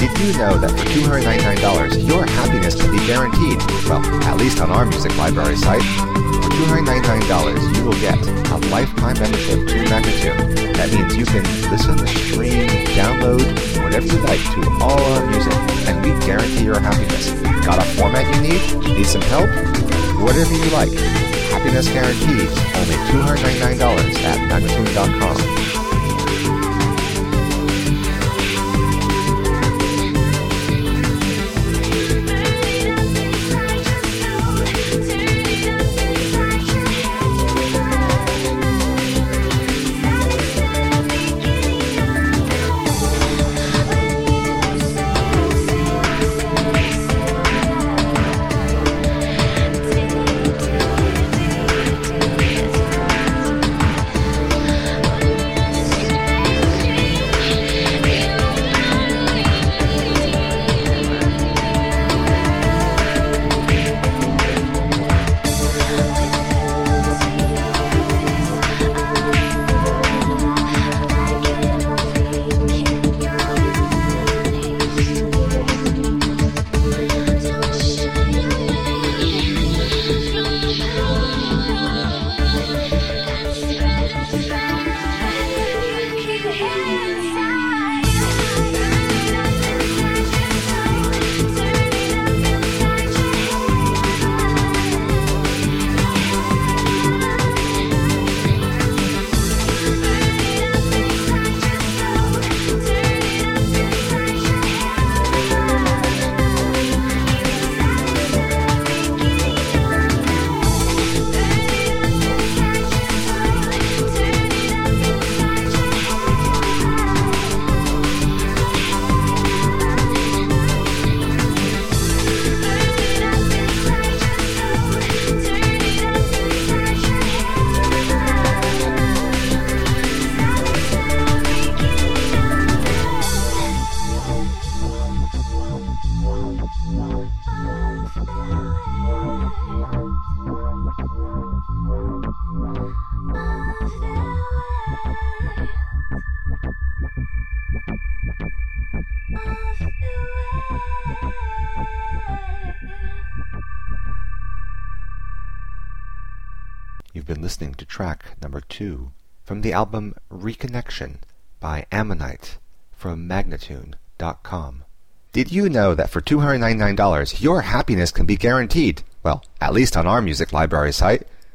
Did you know that for $299, your happiness can be guaranteed? Well, at least on our music library site. For $299, you will get a lifetime membership to Magnatune. That means you can listen, stream, download, whatever you like to all our music, and we guarantee your happiness. Got a format you need? Need some help? Whatever you like. Happiness guaranteed. Only $299 at Magnatune.com. You've been listening to track number 2 from the album Reconnection by Ammonite from Magnatune.com. Did you know that for $299, your happiness can be guaranteed? Well, at least on our music library site.